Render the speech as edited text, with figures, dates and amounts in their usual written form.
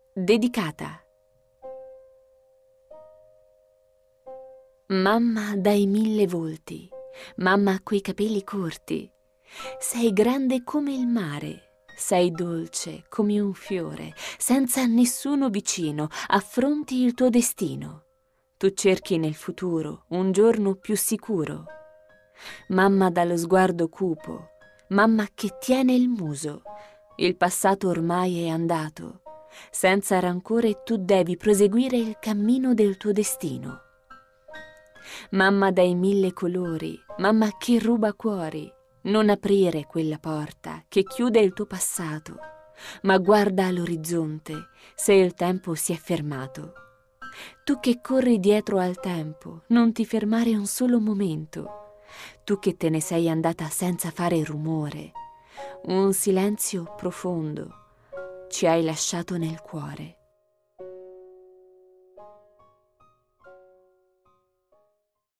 Dedicata. Mamma dai 1000 volti, mamma coi capelli corti, sei grande come il mare, sei dolce come un fiore, senza nessuno vicino, affronti il tuo destino. Tu cerchi nel futuro un giorno più sicuro. Mamma dallo sguardo cupo, mamma che tiene il muso, il passato ormai è andato, senza rancore tu devi proseguire il cammino del tuo destino. Mamma dai 1000 colori, mamma che ruba cuori, non aprire quella porta che chiude il tuo passato, ma guarda all'orizzonte se il tempo si è fermato. Tu che corri dietro al tempo, non ti fermare un solo momento. Tu che te ne sei andata senza fare rumore, un silenzio profondo ci hai lasciato nel cuore.